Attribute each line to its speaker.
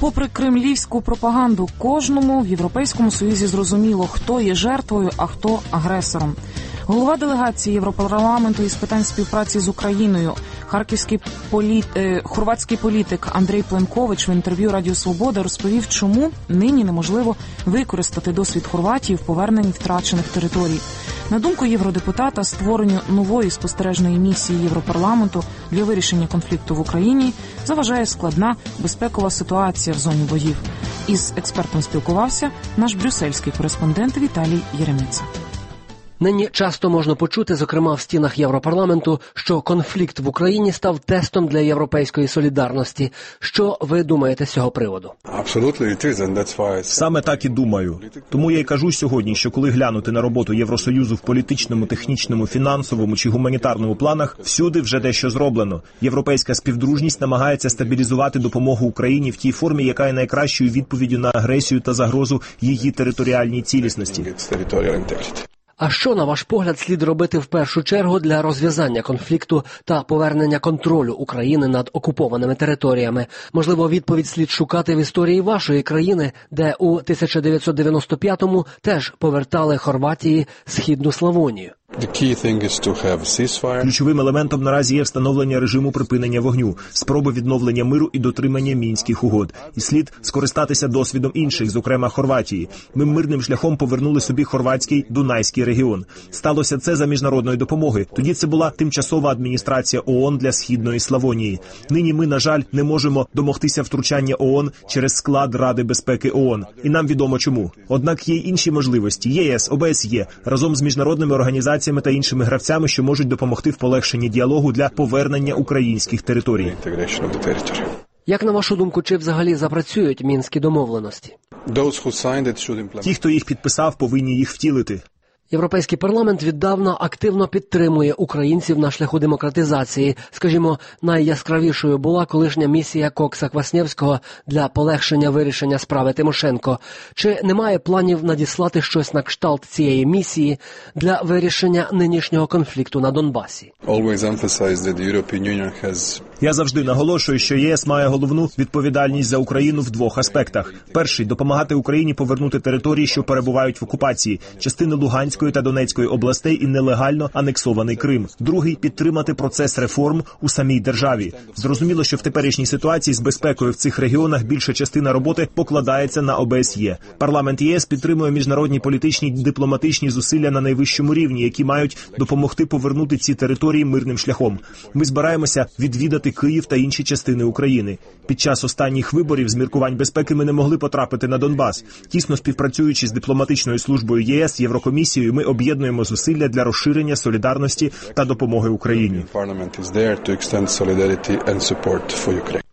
Speaker 1: Попри кремлівську пропаганду, кожному в Європейському Союзі зрозуміло, хто є жертвою, а хто агресором. Голова делегації Європарламенту із питань співпраці з Україною, хорватський політик Андрій Пленкович в інтерв'ю Радіо Свобода розповів, чому нині неможливо використати досвід Хорватії в поверненні втрачених територій. На думку євродепутата, створенню нової спостережної місії Європарламенту для вирішення конфлікту в Україні заважає складна безпекова ситуація в зоні боїв. Із експертом спілкувався наш брюссельський кореспондент Віталій Єреміца.
Speaker 2: Нині часто можна почути, зокрема в стінах Європарламенту, що конфлікт в Україні став тестом для європейської солідарності. Що ви думаєте з цього приводу?
Speaker 3: Саме так і думаю. Тому я й кажу сьогодні, що коли глянути на роботу Євросоюзу в політичному, технічному, фінансовому чи гуманітарному планах, всюди вже дещо зроблено. Європейська співдружність намагається стабілізувати допомогу Україні в тій формі, яка є найкращою відповіддю на агресію та загрозу її територіальній цілісності.
Speaker 2: А що, на ваш погляд, слід робити в першу чергу для розв'язання конфлікту та повернення контролю України над окупованими територіями? Можливо, відповідь слід шукати в історії вашої країни, де у 1995-му теж повертали Хорватії Східну Славонію.
Speaker 3: Ключовим елементом наразі є встановлення режиму припинення вогню, спроби відновлення миру і дотримання Мінських угод. І слід скористатися досвідом інших, зокрема Хорватії. Ми мирним шляхом повернули собі хорватський Дунайський регіон. Сталося це за міжнародної допомоги. Тоді це була тимчасова адміністрація ООН для Східної Славонії. Нині ми, на жаль, не можемо домогтися втручання ООН через склад Ради безпеки ООН. І нам відомо чому. Однак є й інші можливості. ЄС, ОБСЄ, разом з міжнародними організаціями та іншими гравцями, що можуть допомогти в полегшенні діалогу для повернення українських територій.
Speaker 2: Як, на вашу думку, чи взагалі запрацюють мінські домовленості?
Speaker 3: Ті, хто їх підписав, повинні їх втілити.
Speaker 2: Європейський парламент віддавна активно підтримує українців на шляху демократизації. Скажімо, найяскравішою була колишня місія Кокса-Кваснєвського для полегшення вирішення справи Тимошенко. Чи немає планів надіслати щось на кшталт цієї місії для вирішення нинішнього конфлікту на Донбасі?
Speaker 3: Я завжди наголошую, що ЄС має головну відповідальність за Україну в двох аспектах. Перший – допомагати Україні повернути території, що перебувають в окупації, частини Луганської та Донецької областей і нелегально анексований Крим. Другий – підтримати процес реформ у самій державі. Зрозуміло, що в теперішній ситуації з безпекою в цих регіонах більша частина роботи покладається на ОБСЄ. Парламент ЄС підтримує міжнародні політичні і дипломатичні зусилля на найвищому рівні, які мають допомогти повернути ці території мирним шляхом. Ми збираємося відвідати Київ та інші частини України. Під час останніх виборів з міркувань безпеки ми не могли потрапити на Донбас. Тісно співпрацюючи з дипломатичною службою ЄС, Єврокомісією, ми об'єднуємо зусилля для розширення солідарності та допомоги Україні.